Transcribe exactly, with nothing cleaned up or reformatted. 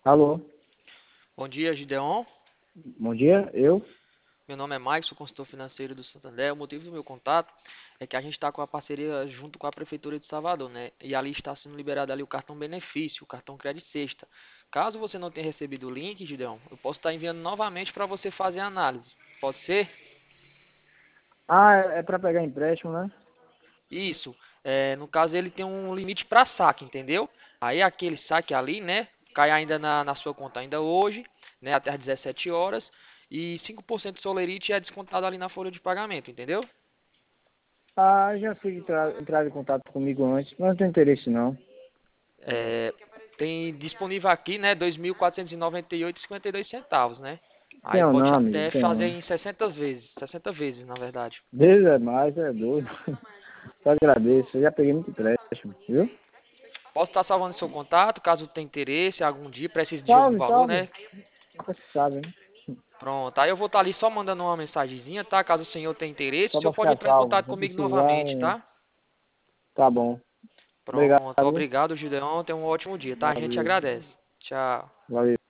Alô, Bom dia, Gideon. bom dia, eu? Meu nome é Mike, sou consultor financeiro do Santander. O motivo do meu contato é que a gente está com a parceria junto com a Prefeitura de Salvador, né? E ali está sendo liberado ali o cartão benefício, o cartão Crédito Sexta. Caso você não tenha recebido o link, Gideon, eu posso estar enviando novamente para você fazer a análise. Pode ser? Ah, é, é para pegar empréstimo, né? Isso. É, no caso, ele tem um limite para saque, entendeu? Aí aquele saque ali, né? Cai ainda na, na sua conta ainda hoje, né? Até às dezessete horas. E cinco por cento de Solerite é descontado ali na folha de pagamento, entendeu? Ah, já fui entrar, entrar em contato comigo antes, mas não tem interesse não. É, tem disponível aqui, né, dois mil quatrocentos e noventa e oito e cinquenta e dois centavos, né? Aí Tenho pode não, amigo, até tenho fazer não. em sessenta vezes, sessenta vezes, na verdade. Deus é mais, é doido. Só agradeço, eu já peguei muito empréstimo, viu? Posso estar salvando seu contato, caso tenha interesse, algum dia precise de algum Salve, valor, salve. né? Nunca se sabe, né? Pronto, aí eu vou estar ali só mandando uma mensagenzinha, tá? Caso o senhor tenha interesse, o Só senhor pra pode ficar entrar em salvo. contato Se eu comigo precisar, novamente, é, tá? tá bom. Obrigado, Pronto, viu? obrigado, Gideon. Tenha um ótimo dia, tá? A gente Valeu. agradece. Tchau. Valeu.